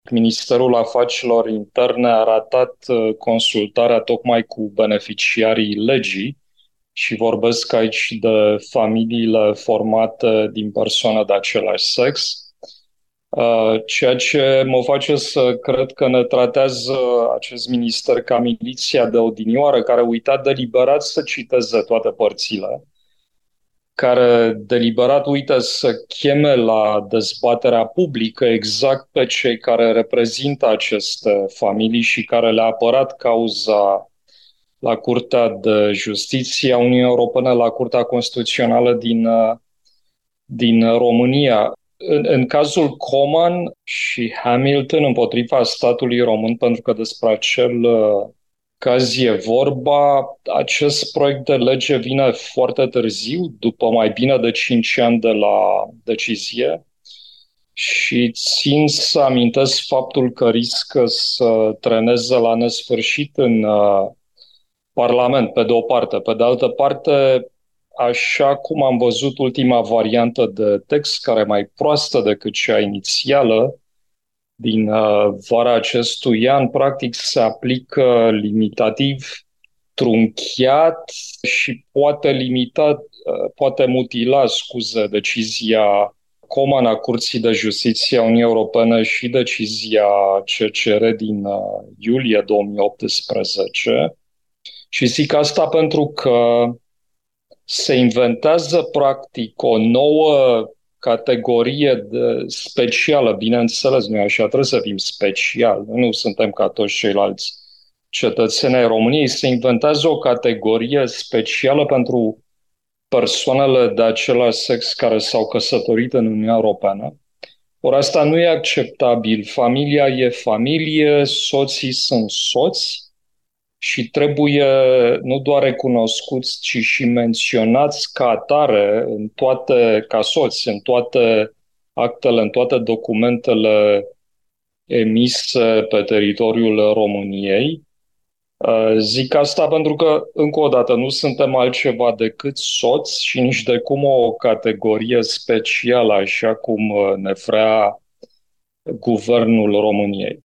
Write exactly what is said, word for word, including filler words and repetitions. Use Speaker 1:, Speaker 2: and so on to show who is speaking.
Speaker 1: Ministerul Afacerilor Interne a ratat uh, consultarea tocmai cu beneficiarii legii și vorbesc aici de familiile formate din persoane de același sex, uh, ceea ce mă face să cred că ne tratează acest minister ca miliția de odinioară care a uitat deliberat să citeze toate părțile, care deliberat uită să cheme la dezbaterea publică exact pe cei care reprezintă aceste familii și care le-a apărat cauza la Curtea de Justiție a Uniunii Europene, la Curtea Constituțională din, din România. În, în cazul Coman și Hamilton împotriva statului român, pentru că despre acel caz e vorba, acest proiect de lege vine foarte târziu, după mai bine de cinci ani de la decizie, și țin să amintesc faptul că riscă să treneze la nesfârșit în uh, Parlament, pe de o parte. Pe de altă parte, așa cum am văzut ultima variantă de text, care e mai proastă decât cea inițială, din uh, vara acestui an, practic se aplică limitativ, trunchiat și poate limita, uh, poate mutila, scuze, decizia Coman a Curții de Justiție a Uniunii Europene și decizia C C R din uh, iulie două mii optsprezece. Și zic asta pentru că se inventează practic o nouă categorie de specială, bineînțeles, noi așa trebuie să fim special, nu suntem ca toți ceilalți cetățeni ai României, se inventează o categorie specială pentru persoanele de același sex care s-au căsătorit în Uniunea Europeană. Ori asta nu e acceptabil. Familia e familie, soții sunt soți și trebuie nu doar recunoscuți, ci și menționați ca atare în toate, ca soți, în toate actele, în toate documentele emise pe teritoriul României. Zic asta pentru că, încă o dată, nu suntem altceva decât soți și nici de cum o categorie specială, așa cum ne vrea Guvernul României.